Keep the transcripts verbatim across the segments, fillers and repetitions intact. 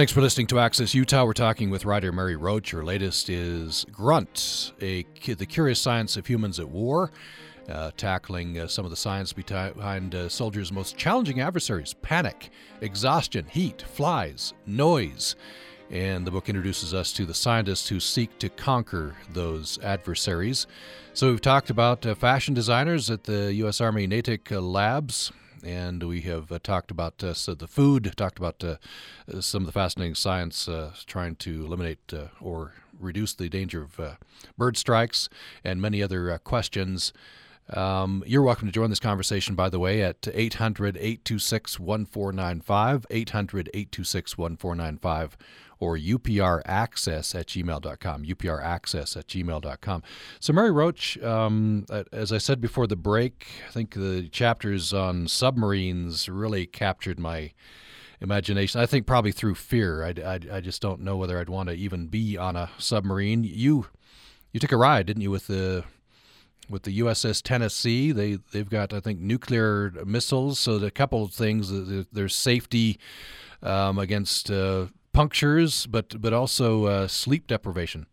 Thanks for listening to Access Utah. We're talking with writer Mary Roach. Her latest is Grunt, a, the Curious Science of Humans at War, uh, tackling uh, some of the science behind uh, soldiers' most challenging adversaries: panic, exhaustion, heat, flies, noise. And the book introduces us to the scientists who seek to conquer those adversaries. So we've talked about uh, fashion designers at the U S Army Natick uh, Labs, and we have uh, talked about uh, so the food, talked about uh, some of the fascinating science uh, trying to eliminate uh, or reduce the danger of uh, bird strikes, and many other uh, questions. Um, you're welcome to join this conversation, by the way, at eight hundred, eight two six, one four nine five, eight hundred, eight two six, one four nine five, or upraccess at gmail dot com, upraccess at gmail dot com. So, Mary Roach, um, as I said before the break, I think the chapters on submarines really captured my imagination. I think probably through fear. I, I, I just don't know whether I'd want to even be on a submarine. You you took a ride, didn't you, with the with the U S S Tennessee? They, they've got, I think, nuclear missiles, so a couple of things. There's safety um, against uh, punctures, but but also uh, sleep deprivation.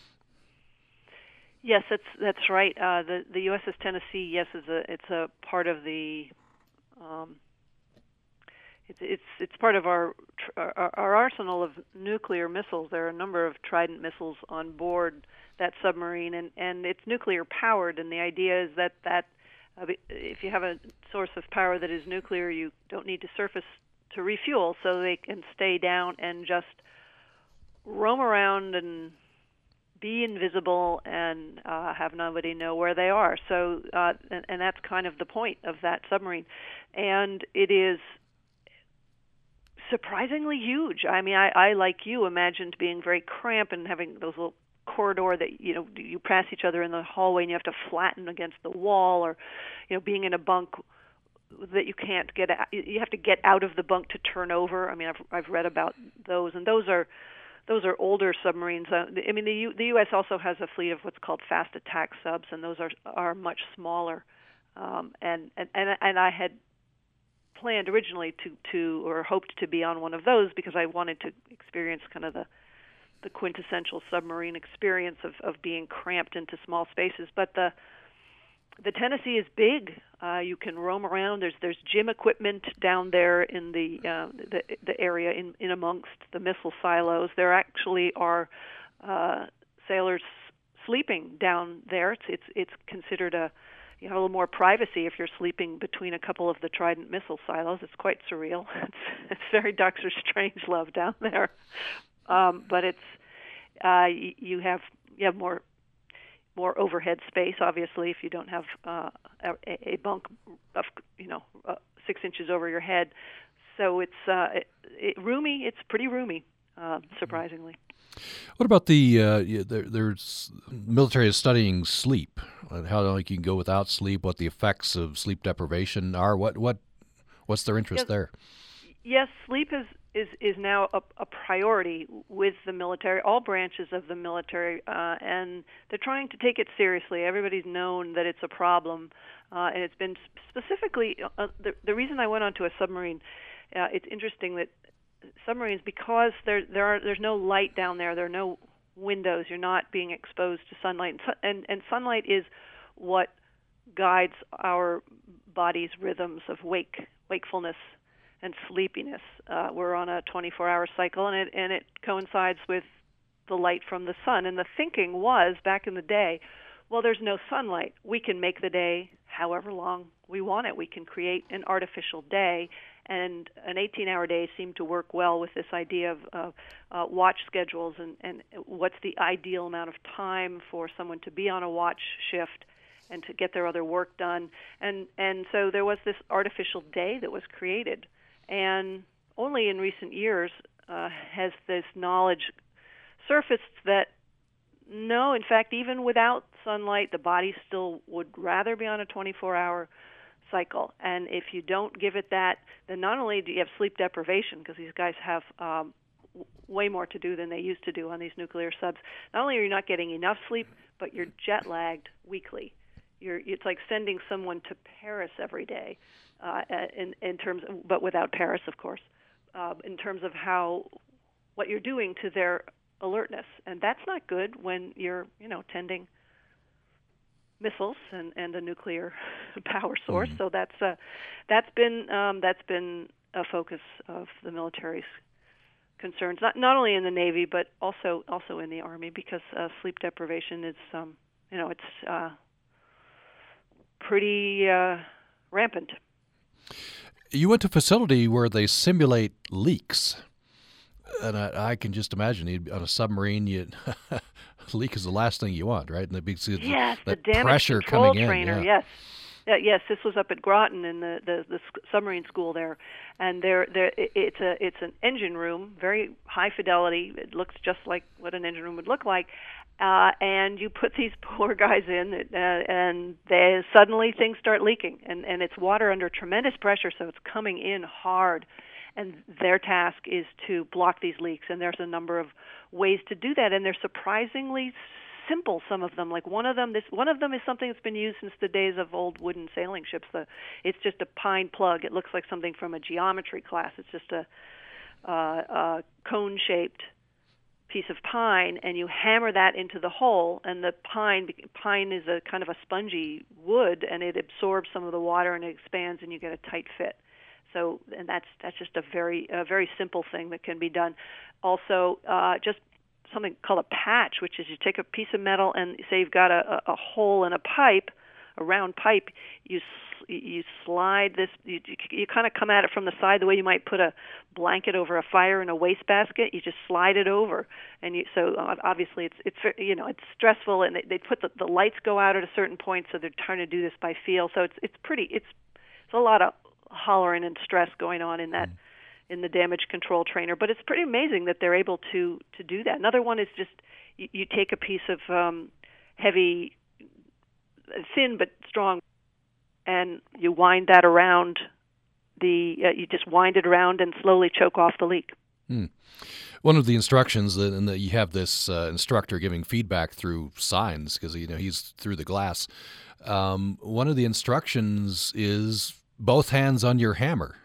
Yes, that's that's right. Uh, the the U S S Tennessee, yes, is a it's a part of the um, it's it's it's part of our, our our arsenal of nuclear missiles. There are a number of Trident missiles on board that submarine, and, and it's nuclear powered. And the idea is that that uh, if you have a source of power that is nuclear, you don't need to surface to refuel, so they can stay down and just roam around and be invisible and uh, have nobody know where they are. So, uh, and, and that's kind of the point of that submarine. And it is surprisingly huge. I mean, I, I like you, imagined being very cramped and having those little corridor that, you know, you pass each other in the hallway and you have to flatten against the wall, or, you know, being in a bunk that you can't get out, you have to get out of the bunk to turn over. I mean, I've I've read about those, and those are those are older submarines. Uh, I mean, the U, the U S also has a fleet of what's called fast attack subs, and those are are much smaller. Um, and, and and and I had planned originally to to or hoped to be on one of those because I wanted to experience kind of the the quintessential submarine experience of, of being cramped into small spaces. But the the Tennessee is big. Uh, you can roam around. There's there's gym equipment down there in the uh, the, the area in, in amongst the missile silos. There actually are uh, sailors sleeping down there. It's it's it's considered a you have a little more privacy if you're sleeping between a couple of the Trident missile silos. It's quite surreal. It's it's very Doctor Strangelove down there. Um, but it's uh, you, you have you have more more overhead space, obviously, if you don't have uh, a, a bunk of you know uh, six inches over your head. So it's uh, it, it, roomy. It's pretty roomy, uh, surprisingly. What about the uh, there, there's military is studying sleep, how long you can go without sleep, what the effects of sleep deprivation are. What what what's their interest yes. there? Yes, sleep is. is is now a, a priority with the military, all branches of the military, uh, and they're trying to take it seriously. Everybody's known that it's a problem, uh, and it's been specifically, uh, the, the reason I went onto a submarine, uh, it's interesting that submarines, because there there are there's no light down there, there are no windows, you're not being exposed to sunlight, and, and, and sunlight is what guides our body's rhythms of wake wakefulness and sleepiness. Uh, we're on a twenty-four hour cycle, and it and it coincides with the light from the sun. And the thinking was, back in the day, well, there's no sunlight. We can make the day however long we want it. We can create an artificial day, and an eighteen hour day seemed to work well with this idea of uh, uh, watch schedules and, and what's the ideal amount of time for someone to be on a watch shift and to get their other work done. And, and so there was this artificial day that was created. And only in recent years uh, has this knowledge surfaced that, no, in fact, even without sunlight, the body still would rather be on a twenty-four hour cycle. And if you don't give it that, then not only do you have sleep deprivation, because these guys have um, w- way more to do than they used to do on these nuclear subs, not only are you not getting enough sleep, but you're jet-lagged weekly. You're, it's like sending someone to Paris every day. Uh, in, in terms, of, but without Paris, of course, uh, in terms of how what you're doing to their alertness, and that's not good when you're, you know, tending missiles and, and a nuclear power source. Mm. So that's uh, that's been um, that's been a focus of the military's concerns, not not only in the Navy but also also in the Army, because uh, sleep deprivation is um, you know it's uh, pretty uh, rampant. You went to a facility where they simulate leaks. And I, I can just imagine you'd, on a submarine, you leak is the last thing you want, right? And the big yes, that the damage pressure control coming trainer. in. Yeah. Yes, uh, yes. This was up at Groton in the, the, the submarine school there, and there there it's a it's an engine room, very high fidelity. It looks just like what an engine room would look like. Uh, and you put these poor guys in, uh, and they suddenly things start leaking, and and it's water under tremendous pressure, so it's coming in hard. And their task is to block these leaks, and there's a number of ways to do that, and they're surprisingly simple. Some of them, like one of them, this one of them is something that's been used since the days of old wooden sailing ships. The it's just a pine plug. It looks like something from a geometry class. It's just a, uh, a cone-shaped piece of pine, and you hammer that into the hole, and the pine pine is a kind of a spongy wood, and it absorbs some of the water and it expands, and you get a tight fit. So, and that's that's just a very a very simple thing that can be done. Also, uh, just something called a patch, which is you take a piece of metal and say you've got a, a, a hole in a pipe, a round pipe. You you slide this. You, you kind of come at it from the side, the way you might put a blanket over a fire in a wastebasket. You just slide it over, and you, so obviously it's it's you know it's stressful, and they, they put the, the lights go out at a certain point, so they're trying to do this by feel. So it's it's pretty it's it's a lot of hollering and stress going on in that mm. in the damage control trainer, but it's pretty amazing that they're able to to do that. Another one is just you, you take a piece of um, heavy, thin but strong, and you wind that around the uh, you just wind it around and slowly choke off the leak. Mm. One of the instructions that, and that you have this uh, instructor giving feedback through signs, because you know he's through the glass. Um, one of the instructions is both hands on your hammer.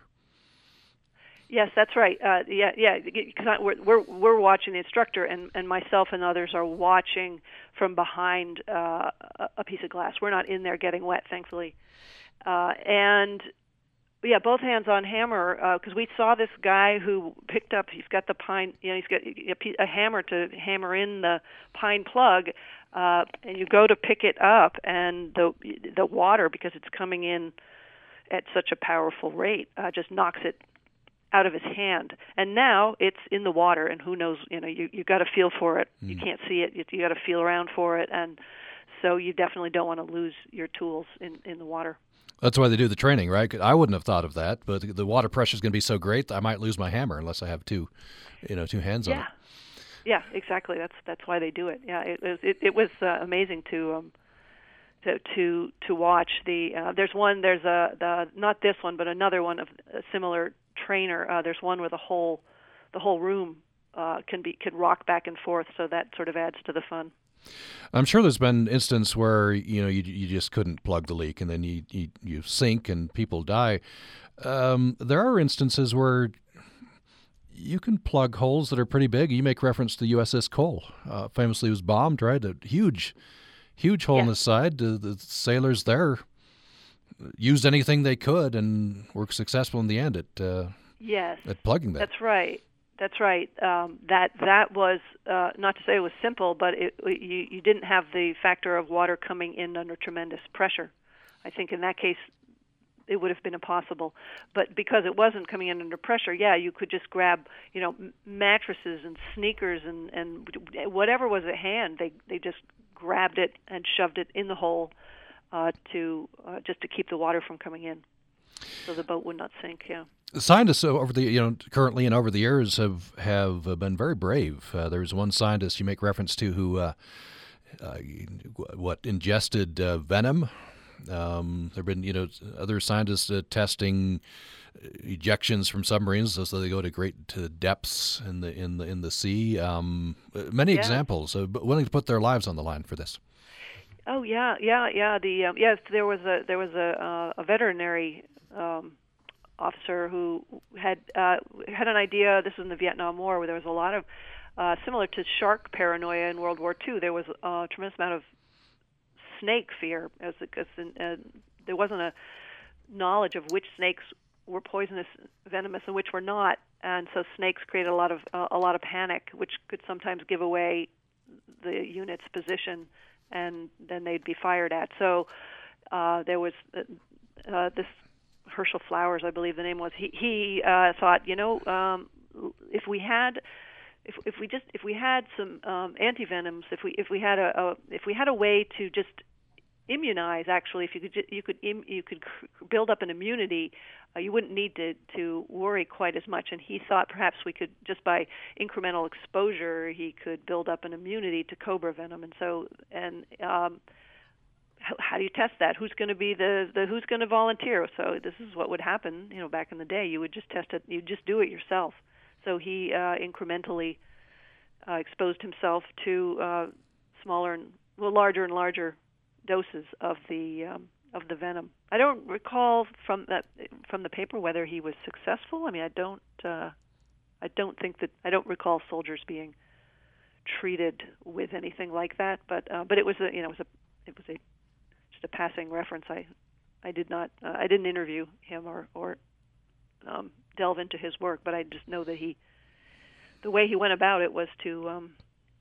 Yes, that's right. Uh, yeah, yeah. Because we're, we're we're watching the instructor, and, and myself and others are watching from behind uh, a piece of glass. We're not in there getting wet, thankfully. Uh, and yeah, both hands on hammer. Because uh, we saw this guy who picked up. He's got the pine. You know, he's got a, piece, a hammer to hammer in the pine plug. Uh, and you go to pick it up, and the the water, because it's coming in at such a powerful rate, uh, just knocks it out of his hand. And now it's in the water, and who knows, you know, you you got to feel for it. Mm. You can't see it. You, you got to feel around for it. And so you definitely don't want to lose your tools in, in the water. That's why they do the training, right? I wouldn't have thought of that, but the water pressure is going to be so great that I might lose my hammer unless I have two, you know, two hands yeah. on it. Yeah, exactly. That's that's why they do it. Yeah, it was it, it was uh, amazing to um, To, to to watch the uh, there's one there's a the not this one but another one of a similar trainer. Uh, there's one where the whole the whole room uh, can be can rock back and forth, so that sort of adds to the fun. I'm sure there's been instances where you know you you just couldn't plug the leak and then you you, you sink and people die. Um, there are instances where you can plug holes that are pretty big. You make reference to U S S Cole, uh, famously was bombed, right? A huge. Huge hole yeah. in the side. The, the sailors there used anything they could and were successful in the end at uh, yes. at plugging that. That's right. That's right. Um, that that was uh, not to say it was simple, but it, you you didn't have the factor of water coming in under tremendous pressure. I think in that case it would have been impossible. But because it wasn't coming in under pressure, yeah, you could just grab, you know, mattresses and sneakers and, and whatever was at hand. They they just grabbed it and shoved it in the hole uh, to uh, just to keep the water from coming in, so the boat would not sink. Yeah. Scientists over the you know currently and over the years have have been very brave. Uh, there's one scientist you make reference to who uh, uh, what ingested uh, venom. Um, there've been you know other scientists uh, testing ejections from submarines, so they go to great to depths in the in the in the sea. Um, many yeah. examples, uh, willing to put their lives on the line for this. Oh yeah, yeah, yeah. The um, yes, there was a there was a uh, a veterinary um, officer who had uh, had an idea. This was in the Vietnam War, where there was a lot of uh, similar to shark paranoia in World War Two. There was a tremendous amount of snake fear, as because uh, there wasn't a knowledge of which snakes were poisonous, venomous, and which were not, and so snakes created a lot of uh, a lot of panic, which could sometimes give away the unit's position, and then they'd be fired at. So uh, there was uh, uh, this Herschel Flowers, I believe the name was. He he uh, thought, you know, um, if we had. If, if we just if we had some um, antivenoms, if we if we had a, a if we had a way to just immunize, actually, if you could you could you could build up an immunity, uh, you wouldn't need to to worry quite as much. And he thought perhaps we could, just by incremental exposure, he could build up an immunity to cobra venom. And so and um, how, how do you test that? Who's going to be the, the who's going to volunteer? So this is what would happen. You know, back in the day, you would just test it. You'd just do it yourself. So he uh, incrementally uh, exposed himself to uh, smaller and well, larger and larger doses of the um, of the venom. I don't recall from that from the paper whether he was successful. I mean, I don't uh, I don't think that I don't recall soldiers being treated with anything like that. But uh, but it was a you know it was a it was a just a passing reference. I I did not uh, I didn't interview him or or um, delve into his work, but I just know that he, the way he went about it was to um,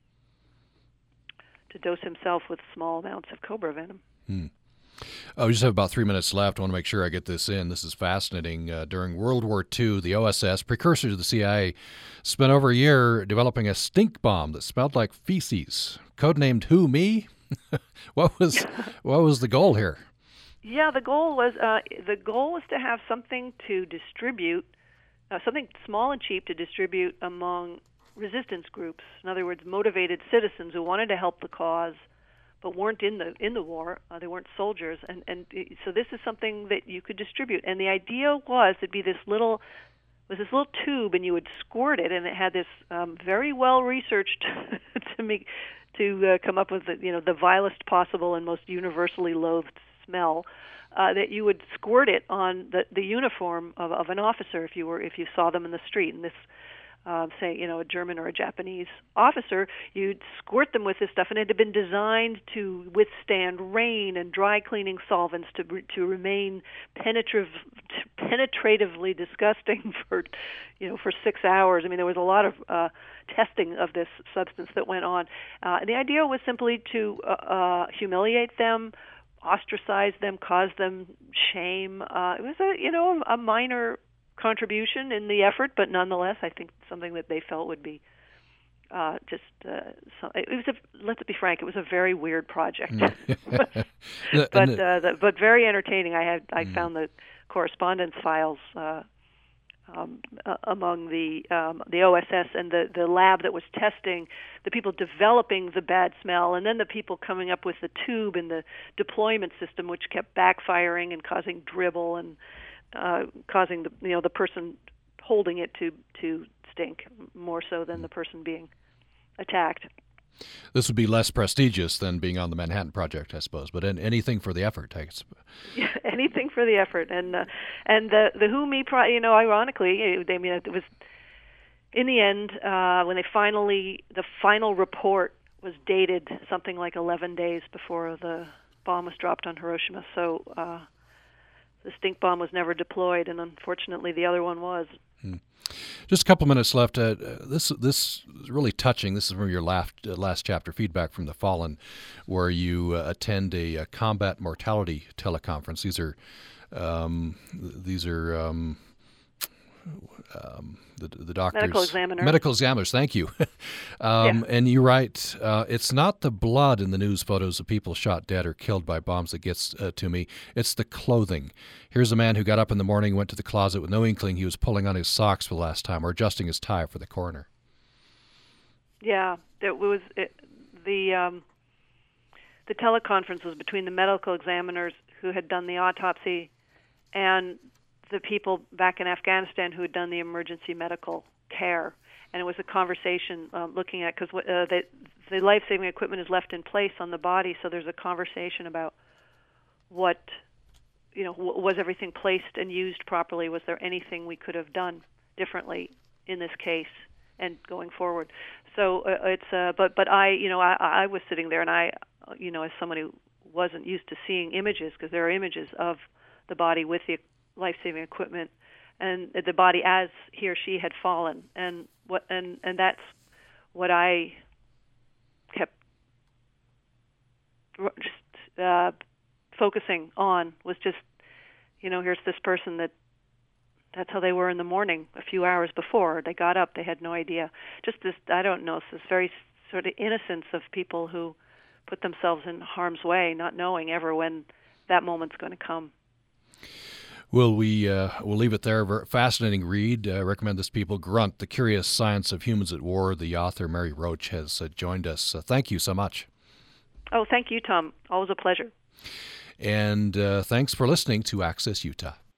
to dose himself with small amounts of cobra venom. Hmm. Oh, we just have about three minutes left. I want to make sure I get this in. This is fascinating. Uh, during World War Two, the O S S, precursor to the C I A, spent over a year developing a stink bomb that smelled like feces. Codenamed Who Me? what was what was the goal here? Yeah, the goal was uh, the goal was to have something to distribute, uh, something small and cheap to distribute among resistance groups. In other words, motivated citizens who wanted to help the cause, but weren't in the in the war. Uh, they weren't soldiers, and and so this is something that you could distribute. And the idea was it'd be this little was this little tube, and you would squirt it, and it had this um, very well researched to make to uh, come up with the, you know the vilest possible and most universally loathed smell, uh, that you would squirt it on the, the uniform of, of an officer if you were if you saw them in the street. And this, uh, say, you know, a German or a Japanese officer, you'd squirt them with this stuff, and it had been designed to withstand rain and dry cleaning solvents to to remain penetrative, penetratively disgusting for, you know, for six hours. I mean, there was a lot of uh, testing of this substance that went on. Uh, and the idea was simply to uh, uh, humiliate them, ostracize them, cause them shame. Uh, it was a you know a minor contribution in the effort, but nonetheless, I think something that they felt would be uh, just. Uh, so, it was a, let's be frank, it was a very weird project, but but, uh, the, but very entertaining. I had I mm. found the correspondence files. Uh, Um, uh, among the um, the O S S and the, the lab that was testing, the people developing the bad smell, and then the people coming up with the tube and the deployment system, which kept backfiring and causing dribble and uh, causing the you know the person holding it to to stink more so than the person being attacked. This would be less prestigious than being on the Manhattan Project, I suppose, but anything for the effort, I guess. Yeah, anything for the effort, and uh, and the the Who Me, pro- you know, ironically, I mean, it was in the end uh, when they finally the final report was dated something like eleven days before the bomb was dropped on Hiroshima. So uh, the stink bomb was never deployed, and unfortunately, the other one was. Hmm. Just a couple minutes left. Uh, this this is really touching. This is from your last uh, last chapter, Feedback from the Fallen, where you uh, attend a, a combat mortality teleconference. These are um, these are um, um, the the doctors, medical examiners. Medical examiners. Thank you. um, yeah. And you write, uh, it's not the blood in the news photos of people shot dead or killed by bombs that gets uh, to me. It's the clothing. Here's a man who got up in the morning, went to the closet with no inkling he was pulling on his socks for the last time or adjusting his tie for the coroner. Yeah, it was it, the um, the teleconference was between the medical examiners who had done the autopsy and the people back in Afghanistan who had done the emergency medical care. And it was a conversation uh, looking at, because uh, the, the life-saving equipment is left in place on the body, so there's a conversation about what you know, w- was everything placed and used properly? Was there anything we could have done differently in this case and going forward? So uh, it's, uh, but but I, you know, I, I was sitting there, and I, you know, as someone who wasn't used to seeing images, because there are images of the body with the life-saving equipment, and the body as he or she had fallen, and what, and and that's what I kept just uh, focusing on, was just, you know, here's this person that that's how they were in the morning a few hours before. They got up, they had no idea. Just this, I don't know, this very sort of innocence of people who put themselves in harm's way, not knowing ever when that moment's going to come. Well, we, uh, we'll leave it there. Very fascinating read. I uh, recommend this, people. Grunt, The Curious Science of Humans at War. The author, Mary Roach, has uh, joined us. Uh, thank you so much. Oh, thank you, Tom. Always a pleasure. And uh, thanks for listening to Access Utah.